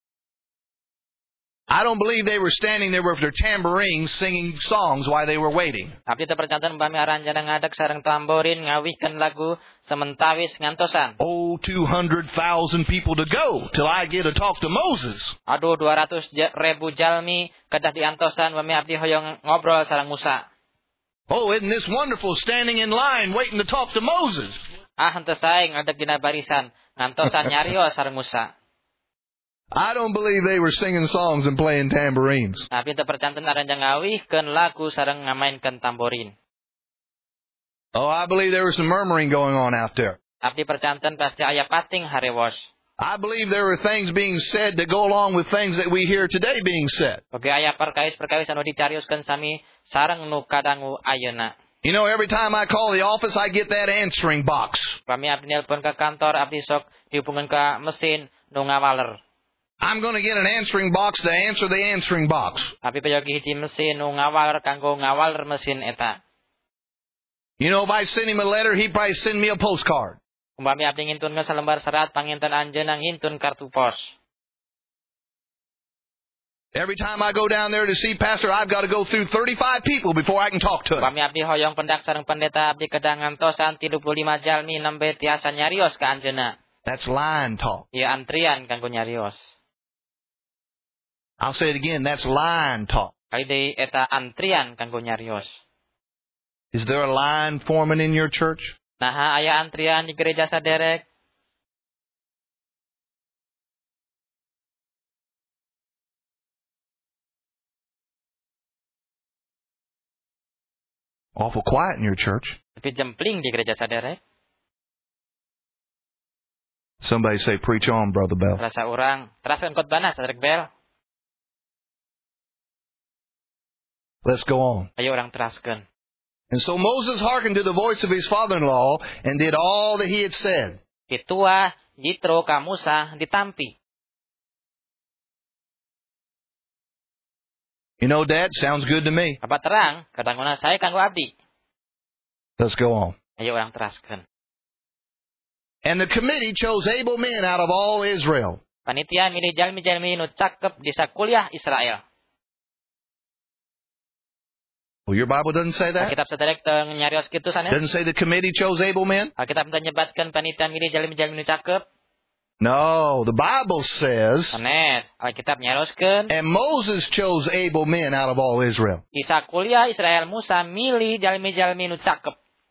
I don't believe they were standing there with their tambourines singing songs while they were waiting. Abdi teu percantan umpami aranjeunna ngadeg sareng tamborin ngawihkeun lagu sementawis ngantosan. Oh, two hundred thousand people to go till I get to talk to Moses. Aduh dua ratus ribu jalmi kedah diantosan umpami abdi hoyong ngobrol sareng Musa. Oh, isn't this wonderful standing in line waiting to talk to Moses? Ah henteu sae ngadeg dina barisan ngantosan nyarios sareng Musa. I don't believe they were singing songs and playing tambourines. Abdi teu percantan aranjeun ngawihkeun lagu sareng ngamainkeun tamborin. Oh, I believe there was some murmuring going on out there. Abdi percantan pasti aya pating harewos. I believe there were things being said that go along with things that we hear today being said. Oge aya perkawis-perkawis anu dicarioskeun sami sareng nu kadangu ayeuna. You know, every time I call the office, I get that answering box. Pami abdi nelpon ka kantor, abdi sok dihubungkeun ka mesin nu ngawaler. I'm going to get an answering box to answer the answering box. Abdi payogi hiji mesin nu ngawaler kanggo ngawaler mesin eta. You know, if I send him a letter, he'd probably send me a postcard. Umpami abdi ngintun ka salembar serat panginten anjeunna ngintun kartu pos. Every time I go down there to see pastor, I've got to go through thirty-five people before I can talk to him. Upami abdi hoyong pendak sareng pendeta abdi kedah ngantosan tilu puluh lima jalmi nembe tiasa nyarios ka anjeunna. That's line talk. Ieu antrian kanggo nyarios. I'll say it again, that's line talk. Kali deui eta antrian kanggo nyarios. Is there a line forming in your church? Naha aya antrian di gereja saderek? Awful quiet in your church. Tapi jempling di gereja saderek. Somebody say, preach on, Brother Bell. Rasa orang, teraskeun khotbahna saderek Bel. Let's go on. Ayo orang teraskeun. And so Moses hearkened to the voice of his father-in-law and did all that he had said. Kitua Yitro ka Musa ditampi. You know, Dad, sounds good to me. Apa terang, kadanguna saya kanggo abdi. Let's go on. Ayo orang teraskeun. And the committee chose able men out of all Israel. Panitia milih jalmi-jalmi nu cakep di sakuliah Israel. Well, your Bible doesn't say that? Alkitab saderek teu nyarios kitu sanes. Doesn't say the committee chose able men? Alkitab teu nyebatkeun panitia milih jalmi-jalmi nu cakep. No, the Bible says, Sanes, Alkitab nyarioskeun. and Moses chose able men out of all Israel. Di sakuliah Israel Musa milih jalmi-jalmi nu cakep.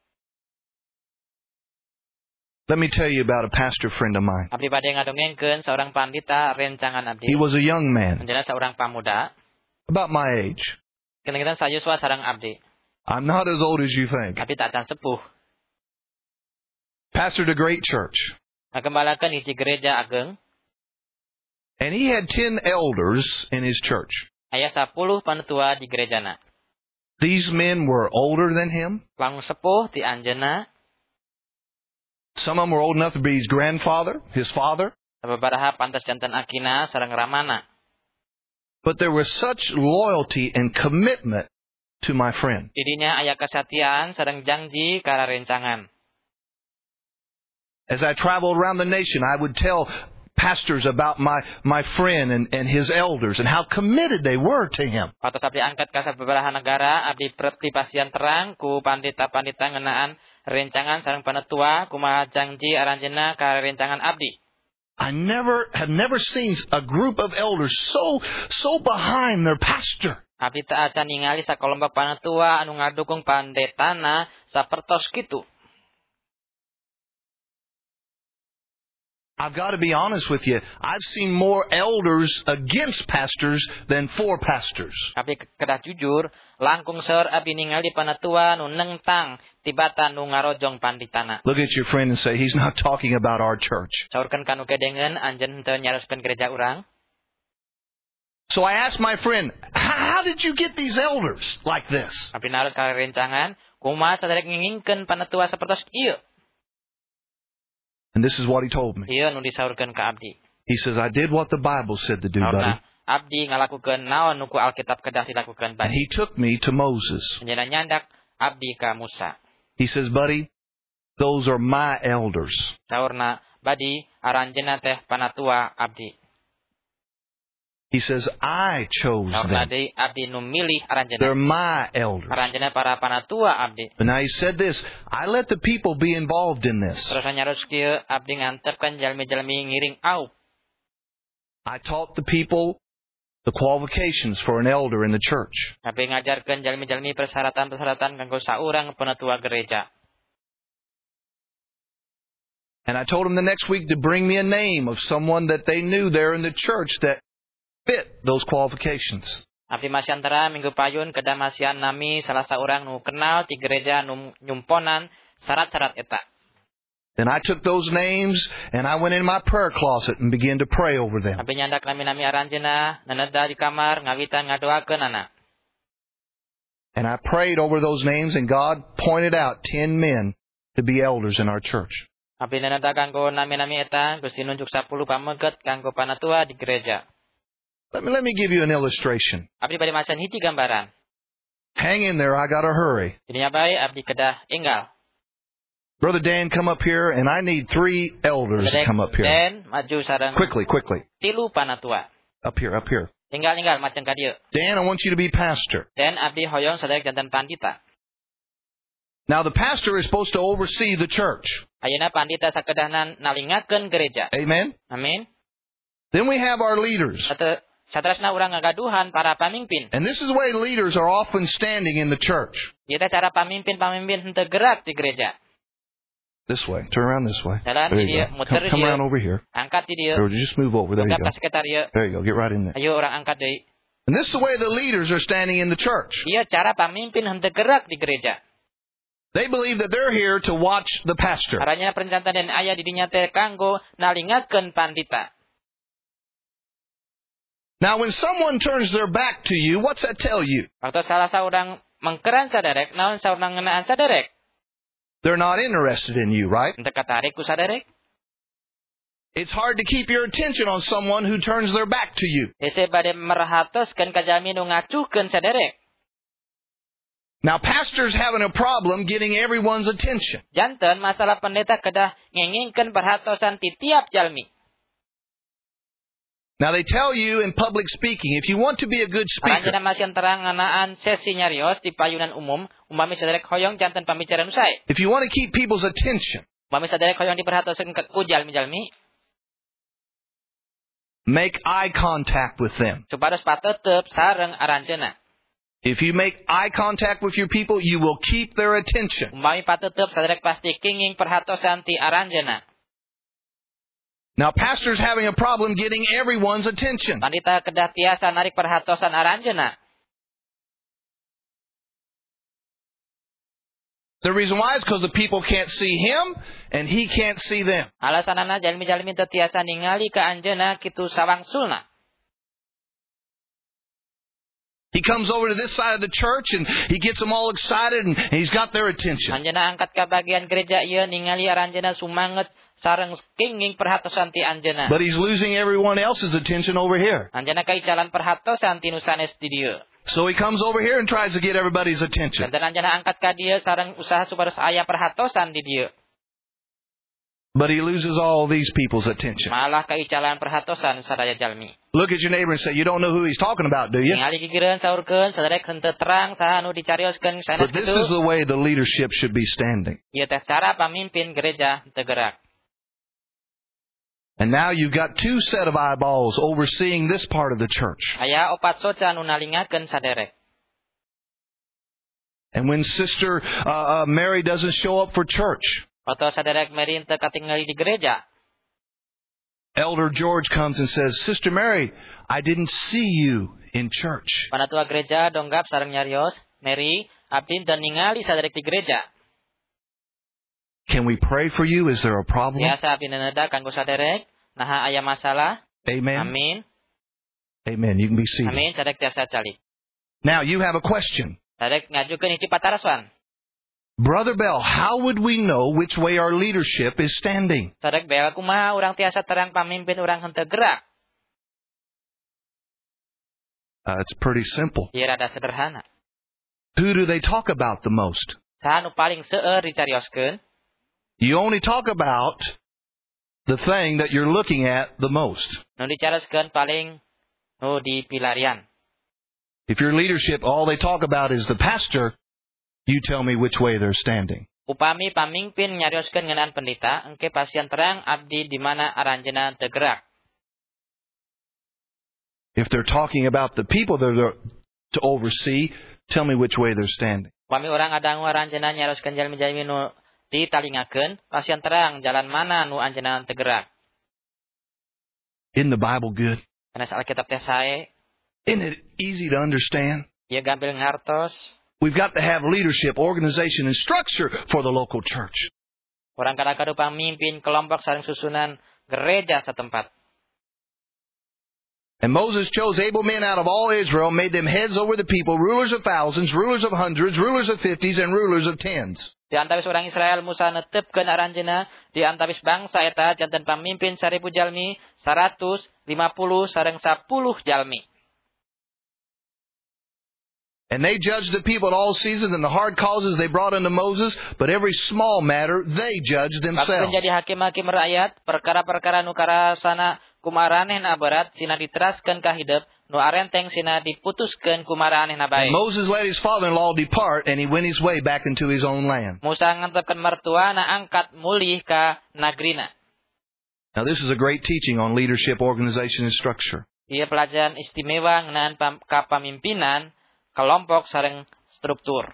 Let me tell you about a pastor friend of mine. Abdi bade ngadongengkeun seorang pandita rencangan abdi. He was a young man, Anjeunna seorang pamuda. about my age. Kena-kena sayuswa sareng abdi. I'm not as old as you think. Abdi tak can sepuh. Pastored a great church. Ngagembalakeun hiji gereja ageng. And he had ten elders in his church. Aya sepuluh panutua di gerejana. These men were older than him. Langkung sepuh ti anjeunna. Some of them were old enough to be his grandfather, his father. Sababaraha pantes janten akina sareng ramana. But there was such loyalty and commitment to my friend. Didinya aya kesatian sareng janji ka rencangan. As I traveled around the nation, I would tell pastors about my, my friend and, and his elders and how committed they were to him. Patos abdi angkat ka sababaraha negara, abdi preti pasien terang ku pandita-pandita ngeunaan rencangan sareng panetua kumaha janji aranjeunna ka rencangan abdi. I never have never seen a group of elders so so behind their pastor. Abdi teu acan ningali sakalompok panetua anu ngadukung pandetana sapertos kitu. I've got to be honest with you. I've seen more elders against pastors than for pastors. Abdi kedah jujur, langkung seur abdi ningali panetua nu nengtang tibatan nu ngarojong panditana. Look at your friend and say, he's not talking about our church. Saurkeun kanu kedengeun anjeun teu nyaroskeun gereja urang. So I asked my friend, how did you get these elders like this? Abdi narot ka rencangan, kumaha saderek ngingingkeun panetua sapertos ieu? And this is what he told me. Ieu nu disaurkeun ka abdi. He says, I did what the Bible said to do, Karena buddy. abdi ngalakukeun naon nu ku Alkitab kedah dilakukeun And badi. he took me to Moses. Anjeunna nyandak abdi ka Musa. He says, buddy, those are my elders. Saurna, badi aranjeunna teh panatua abdi. He says, I chose Saurna them. deui abdi nu milih aranjeunna. They're my elders. Aranjeunna para panatua abdi. But now he said this, I let the people be involved in this. Terus nyaros kieu abdi ngantepkeun jalmi-jalmi ngiring au. I taught the people the qualifications for an elder in the church. Abdi ngajarkeun jalmi-jalmi persyaratan-persyaratan kanggo saurang penatua gereja. And I told them the next week to bring me a name of someone that they knew there in the church that fit those qualifications. Abdi masyantara minggu payun kedah masian nami salah saurang nu kenal ti gereja nu nyumponan syarat-syarat eta. Then I took those names and I went in my prayer closet and began to pray over them. Abdi nyandak nami-nami aranjeunna naneda di kamar ngawitan ngadoakeun ana. And I prayed over those names and God pointed out ten men to be elders in our church. Abdi naneda kanggo nami-nami eta Gusti nunjuk sepuluh pameget kanggo panatua di gereja. Let me, let me give you an illustration. Abdi bade macan hiji gambaran. Hang in there, I gotta hurry. Didinya bae abdi kedah enggal. Brother Dan, come up here, and I need three elders to come up here. Den maju sareng Quickly, quickly. tilu panatua. Up here, up here. Tinggal-tinggal macam ka dieu. Dan, I want you to be pastor. Dan abdi hoyong sadayek janten pandita. Now, the pastor is supposed to oversee the church. Ayeuna pandita sakedahna nalingakeun gereja. Amen? Amin. Then we have our leaders. Satu satrasna urang ngagaduhan para pamimpin. And this is the way leaders are often standing in the church. Ieu teh cara pamimpin-pamimpin henteu gerak di gereja. This way. Turn around this way. Jalan There di you dieu, go. muter Come, come dieu. around over here. Angkat di dieu. Or just move over. There you Angkat go. ka sekitar ieu. There you go. Get right in there. Ayo orang angkat deui. And this is the way the leaders are standing in the church. Ieu cara pamimpin henteu gerak di gereja. They believe that they're here to watch the pastor. Aranya perencanaan dan aya di dinya teh kanggo nalingakeun pandita. Now, when someone turns their back to you, what's that tell you? Waktu salah saurang mengkeran saderek, naon saurang ngeunaan saderek? They're not interested in you, right? Henteu katarik ku saderek. It's hard to keep your attention on someone who turns their back to you. Hese bade merhatoskeun ka jalmi nu ngacuhkeun saderek. Now, pastors having a problem getting everyone's attention. Janten masalah pendeta kedah ngengingkeun perhatosan ti tiap jalmi. Now, they tell you in public speaking, if you want to be a good speaker, Aranjeunna masih terang nganaan sesi nyarios di payunan umum, umpami saderek hoyong janten pambicara nu sae. if you want to keep people's attention, Umpami saderek hoyong diperhatoskeun ku jalmi-jalmi, make eye contact with them. supados patetep sareng aranjeunna. If you make eye contact with your people, you will keep their attention. Umpami patetep saderek pasti kenging perhatosan ti aranjeunna. Now, pastors having a problem getting everyone's attention. Pandita kedah tiasa narik perhatosan aranjeunna. The reason why is because the people can't see him and he can't see them. Alasanana jalmi-jalmi teu tiasa ningali ka anjeunna kitu sawangsulna. He comes over to this side of the church and he gets them all excited and he's got their attention. Anjeunna angkat ka bagian gereja ieu ningali aranjeunna sumanget sareng kenging perhatosan ti anjeunna. But he's losing everyone else's attention over here. Anjeunna kaicalan perhatosan ti nu sanes di dieu. So he comes over here and tries to get everybody's attention. Dan anjeunna angkat ka dieu sareng usaha supados aya perhatosan di dieu. But he loses all these people's attention. Malah kaicalan perhatosan sadaya jalmi. Look at your neighbor and say, you don't know who he's talking about, do you? Ningali gigireun saurkeun saderek henteu terang saha nu dicarioskeun sanes But this is kitu. the way the leadership should be standing. Ieu teh cara pamimpin gereja teu gerak. And now you've got two set of eyeballs overseeing this part of the church. Aya opat soca nu nalingakeun saderek. And when Sister uh, uh, Mary doesn't show up for church, Foto saderek Mary teu katingali di gereja. Elder George comes and says, Sister Mary, I didn't see you in church. Panatua gereja donggap sareng nyarios, Mary, abdi teu ningali saderek di gereja. Can we pray for you? Is there a problem? Biasa abdi neneda kanggo saderek, naha aya masalah. Amen. Amin. Amen. You can be seated. Amin, saderek tiasa calik. Now you have a question. Saderek ngajukeun hiji pataraswan. Brother Bell, how would we know which way our leadership is standing? Saderek bea kumaha urang tiasa terang pamimpin urang henteu gerak. Uh, it's pretty simple. Ieu rada sederhana. Who do they talk about the most? Saha nu paling seueur dicarioskeun? You only talk about the thing that you're looking at the most. Nu dicarioskeun paling nu dipilarian. If your leadership, all they talk about is the pastor, you tell me which way they're standing. Upami pamimpin nyarioskeun ngeunaan pendeta, engke pasien terang abdi di mana aranjeunna teu gerak. If they're talking about the people that they're to oversee, tell me which way they're standing. Upami urang adangu aranjeunna nyarioskeun jalmi-jalmi nu ditalingakeun, pasien terang jalan mana nu anjeunna teu gerak. Isn't the Bible good? Sanes Alkitab teh sae, Isn't it easy to understand? ieu gampil ngartos. We've got to have leadership, organization, and structure for the local church. Urang kada-kada pamimpin kelompok sareng susunan gereja setempat. And Moses chose able men out of all Israel, made them heads over the people, rulers of thousands, rulers of hundreds, rulers of fifties, and rulers of tens. Di antawis orang Israel Musa netepkeun aranjeunna, di antawis bangsa eta janten pamimpin seribu jalmi, seratus lima puluh sareng sepuluh jalmi. And they judged the people at all seasons, and the hard causes they brought unto Moses, but every small matter they judged Waktu themselves. menjadi hakim-hakim rakyat, perkara-perkara nu karasana kumaranehna berat sina diteraskeun ka hidup, nu arenteng sina diputuskeun ku maraanehna bae. And Moses let his father-in-law depart, and he went his way back into his own land. Musa ngantepkeun mertuana angkat mulih ka nagrina. Now this is a great teaching on leadership, organization, and structure. Ieu pelajaran istimewa ngeunaan kapamimpinan, kelompok sareng struktur.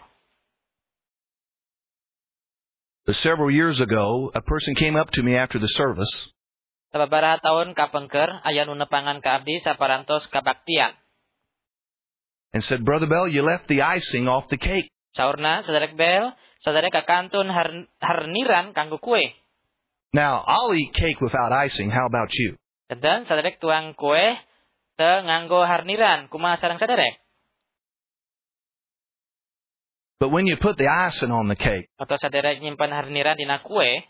But several years ago, a person came up to me after the service. Sababaraha taun kapengker aya nu nepangan ka abdi saparantos kabaktian. And said, Brother Bell, you left the icing off the cake. Saurna, saderek Bel, saderek kakantun har, harniran kanggo kue. Now, I'll eat cake without icing. How about you? Dan saderek tuang kue teu nganggo harniran, kumaha sareng saderek? But when you put the icing on the cake, Atau saderek nyimpan harniran dina kue,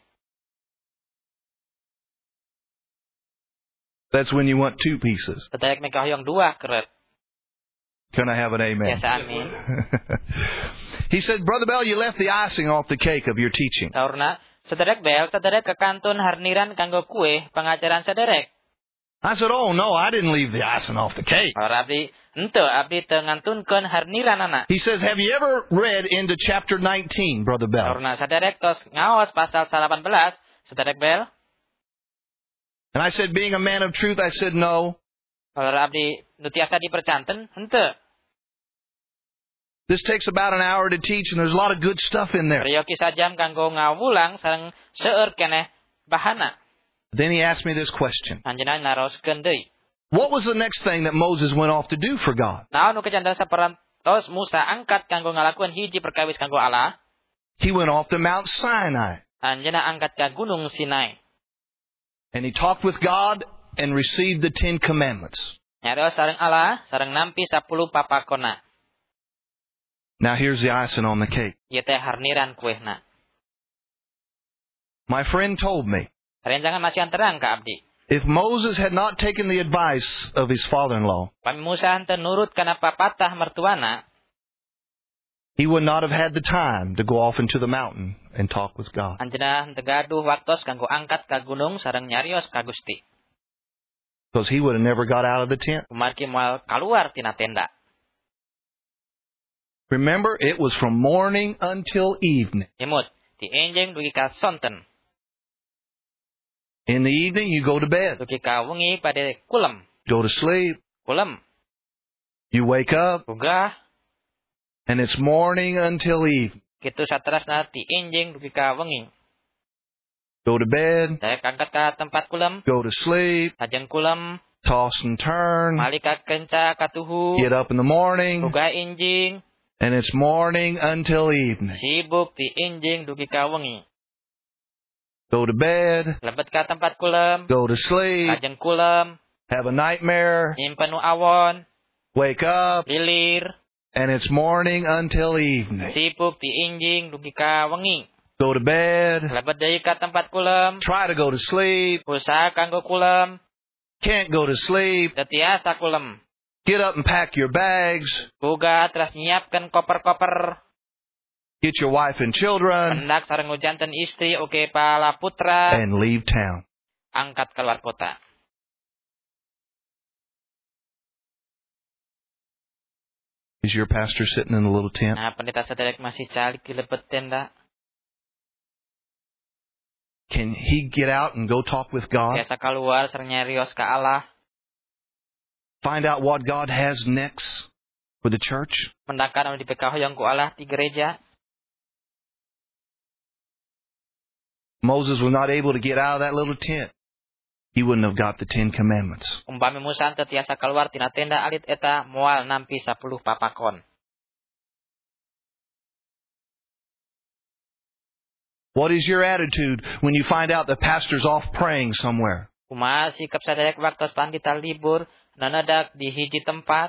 that's when you want two pieces. saderek mekahoyong dua keret. Can I have an amen? Yes, amin. He said, Brother Bell, you left the icing off the cake of your teaching. Saurna, saderek Bel, saderek kakantun harniran kanggo kue pengajaran saderek. I said, oh, no, I didn't leave the icing off the cake. Ora abdi, henteu abdi teu ngantunkeun harniran anak. He says, have you ever read into chapter nineteen, Brother Bell? Saurna, saderek tos ngaos pasal delapan belas, saderek Bel. And I said, being a man of truth, I said, no. Ora abdi nu tiasa dipercanten, henteu. This takes about an hour to teach, and there's a lot of good stuff in there. Rioki sajam kanggo ngawulang sareng seueur keneh bahana. Then he asked me this question. Anjeunna naroskeun deui. What was the next thing that Moses went off to do for God? Naon nu kecandang saperantos Musa angkat kanggo ngalakuan hiji perkawis kanggo Allah? He went off to Mount Sinai. Anjeunna angkat ka Gunung Sinai. And he talked with God and received the Ten Commandments. Nyarios sareng Allah, sareng nampi sapuluh papakonna. Now here's the icing on the cake. Ieu teh harniran kuehna. My friend told me, Renjangan masih terang ka abdi. if Moses had not taken the advice of his father-in-law, Pami Musa henteu nurut kana papatah mertuana, he would not have had the time to go off into the mountain and talk with God. anjeunna henteu gaduh waktos kanggo angkat ka gunung sareng nyarios ka Gusti. Because he would have never got out of the tent. Kumargi moal kaluar tina tenda. Remember, it was from morning until evening. Imut, di enjing dugi ka sonten. In the evening, you go to bed, Dugi ka wengi pade kulem. go to sleep, Kulem, you wake up, ugah, and it's morning until evening. kitu saterasna ti enjing dugi ka wengi. Go to bed, Daek angkat ka tempat kulem, go to sleep, ajeng kulem, toss and turn, mali ka kenca katuhu, get up in the morning, ugah enjing, and it's morning until evening. sibuk ti enjing dugi ka wengi. Go to bed, Lebet ka tempat kulem, go to sleep, ajeng kulem, have a nightmare, nyimpen nu awon, wake up, lilir, and it's morning until evening. sibuk ti enjing dugi ka wengi. Go to bed, Lebet deui ka tempat kulem, try to go to sleep, usaha kanggo kulem, can't go to sleep, teu tiasa kulem. get up and pack your bags, Uga terus nyiapkeun koper-koper, get your wife and children, hendak sareng janten istri oge pala putra, and leave town. angkat keluar kota. Is your pastor sitting in a little tent? Nah, pendeta saderek masih calik di lebet tenda. Can he get out and go talk with God? Biasa keluar sareng nyarios ka Allah. Find out what God has next for the church? Pendakan anu dipekahoyong ku Allah di gereja. Moses was not able to get out of that little tent. He wouldn't have got the Ten Commandments. Umpami Musa teu tiasa keluar tina tenda alit eta moal nampi sapuluh papakon. What is your attitude when you find out the pastor's off praying somewhere? Kumaha sikap saderek waktos pandita libur nanadak di hiji tempat?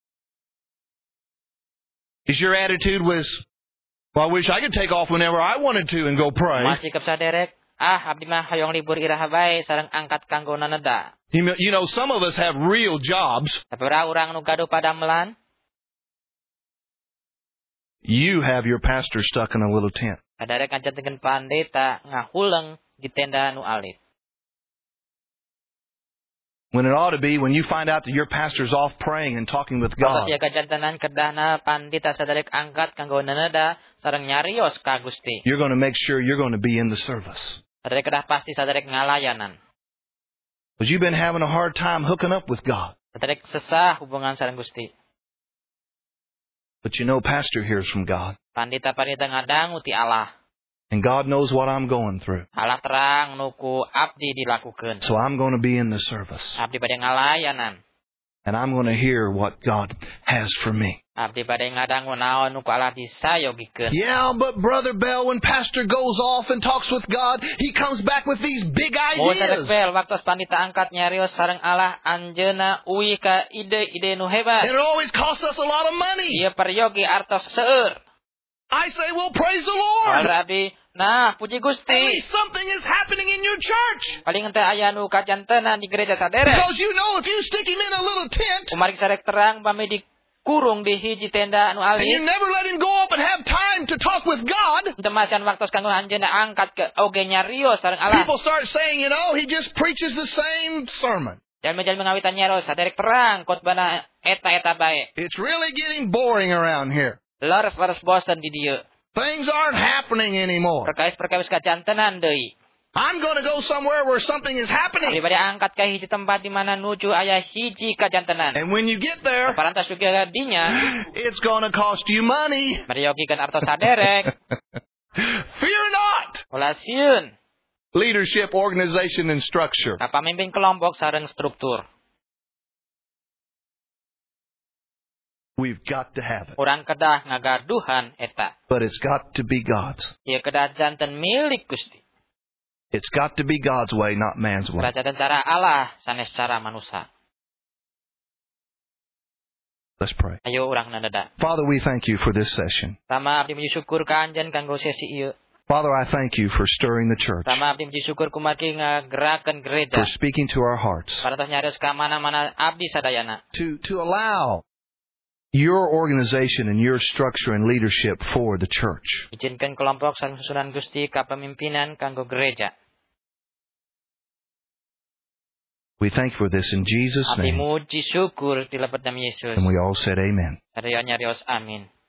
Is your attitude was, well, I wish I could take off whenever I wanted to and go pray? Kumaha sikap saderek? Ah, abdi mah hoyong libur iraha bae sareng angkat kanggo naneda. You know, you know, some of us have real jobs. Tapi urang nu gaduh padamelan, You have your pastor stuck in a little tent. saderek ngajantenkeun pandeta ngahuleng di tenda nu alit. When it ought to be when you find out that your pastor's off praying and talking with God. Waktos ieu kajantenan kedahna pandita saderek angkat kanggo neneda sareng nyarios ka Gusti. You're going to make sure you're going to be in the service. Saderek kedah pasti saderek ngalayanan. Because you've been having a hard time hooking up with God. Saderek sesah hubungan sareng Gusti. But you know, pastor hears from God. Pandita-pandita ngadangu ti Allah. And God knows what I'm going through. Allah terang nuku abdi dilakukeun. So I'm going to be in the service. Abdi bade ngalayanan. And I'm going to hear what God has for me. Abdi bade ngadangu naon nuku Allah disayogikeun. Yeah, but Brother Bell, when pastor goes off and talks with God, he comes back with these big Mau saderek ideas. bel waktos pandita angkat nyarios sareng Allah anjeunna uwi ka ide-ide nu hebat. And it always costs us a lot of money. Ieu peryogi artos seueur. I say, well, praise the Lord. Abdi, nah, puji At Gusti. least something is happening in your church. Paling ente aya nu kajantenan di gereja saderek. Because you know, if you stick him in a little tent, Umari sarek terang bami dikurung di hiji tenda anu and you alit. never let him go up and have time to talk with God, Teu masian waktos kanggo anjeunna angkat ke oge nyarios sareng Allah. people start saying, you know, he just preaches the same sermon. Jalma-jalma ngawitan nyarios saderek terang khotbahna eta-eta bae. It's really getting boring around here. Leres-leres bosen di dieu. Things aren't happening anymore. Perkawis-perkawis kajantenan deui. I'm going to go somewhere where something is happening. Abdi bade angkat ka hiji tempat di mana nuju aya hiji kajantenan. And when you get there, Parantos juga dinya, it's going to cost you money. meriyogikeun artos saderek. Fear not. Ulah sieun. Leadership, organization, and structure. Ka pamimpin kelompok sareng struktur. We've got to have it. Urang kedah ngagaduhan eta. But it's got to be God's. Ieu kedah janten milik Gusti. It's got to be God's way, not man's way. Kerajaan cara Allah sanes cara manusia. Let's pray. Ayo urang naneda. Father, we thank you for this session. Tama abdi muji syukur ka anjeun kanggo sesi ieu. Father, I thank you for stirring the church, Tama abdi muji syukur kumargi ngagerakeun for gereja. speaking to our hearts, Parantos nyarios ka mana-mana abdi sadayana. to, to allow your organization and your structure and leadership for the church. Ijinkeun kelompok sareng susunan Gusti ka pemimpinan kanggo gereja. We thank you for this in Jesus' Abdi name. muji syukur di lepat nama Yesus. And we all said amen. Sadaya nyarios amin.